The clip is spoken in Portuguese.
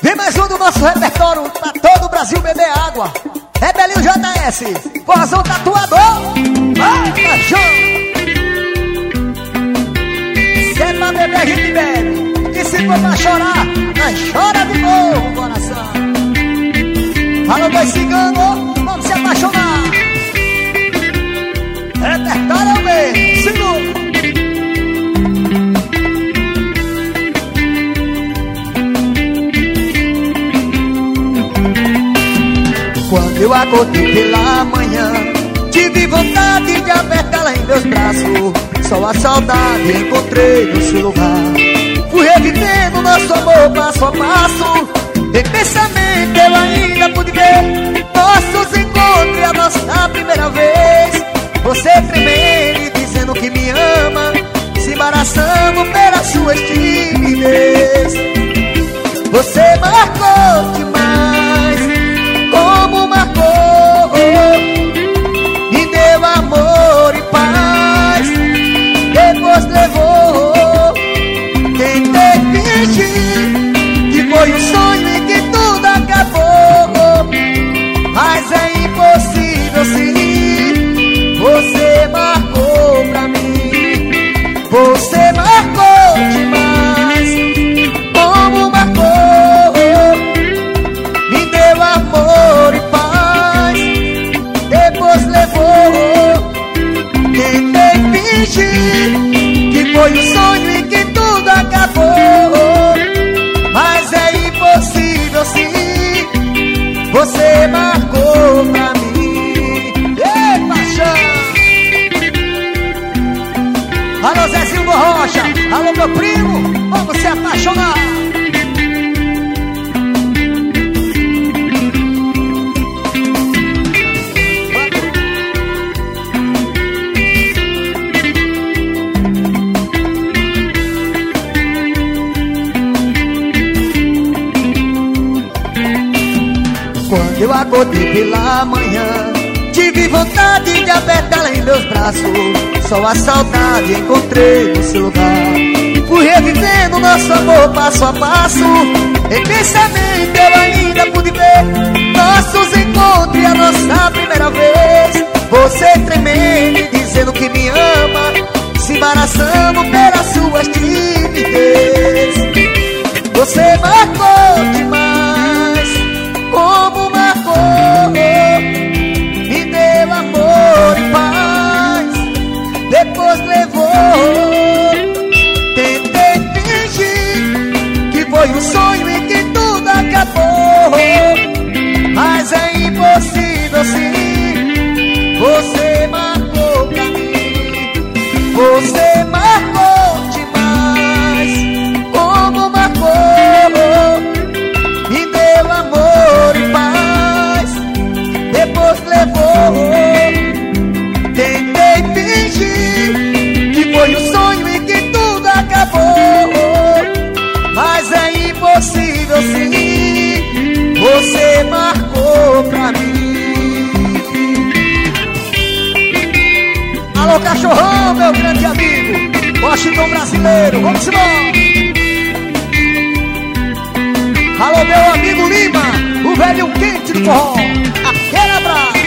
Tem mais um do nosso repertório pra todo o Brasil beber água. Rebelinho JS, Forrozão Tatuador. Vai, paixão. Se é pra beber, a gente bebe. E se for pra chorar, nós chora de novo, coração. Alô, dois ciganos, vamos se apaixonar. Repertório é o mesmo, segura. Quando eu acordei pela manhã, tive vontade de apertá-la em meus braços. Só a saudade encontrei no seu lugar. Fui revivendo nosso amor passo a passo. Em pensamento eu ainda pude ver nossos encontros, a nossa primeira vez. Você tremendo e dizendo que me ama, se embaraçando pelas suas timidez. Você marcou demais, como marcou, me deu amor e paz, depois levou. Tentei fingir que foi um sonho e que tudo acabou, mas é impossível sim. Você marcou pra mim, você marcou demais, como marcou, me deu amor e paz, depois levou. Tentei fingir que foi um sonho e que tudo acabou, mas é impossível sim. Você marcou pra mim. Ei, paixão! Alô, Zezinho do Rocha, alô, meu primo, vamos se apaixonar. Quando eu acordei pela manhã, tive vontade de apertá-la em meus braços. Só a saudade encontrei no seu lugar. Fui revivendo nosso amor passo a passo. Em pensamento eu ainda pude ver nossos encontros e a nossa primeira vez. Você tremendo e dizendo que me ama, se embaraçando pelas suas timidez. Você marcou demais, como marcou, me deu amor e paz, depois levou. Tentei fingir que foi um sonho e que tudo acabou, mas é impossível sim. Você marcou pra mim, você marcou demais, como marcou, me deu amor e paz, depois levou. Tentei fingir que foi um sonho e que tudo acabou, mas é impossível sim. Você marcou pra mim. Alô, cachorrão, meu grande amigo, Washington brasileiro, vamos embora. Alô, meu amigo Lima, o velho quente do forró, aquele abraço.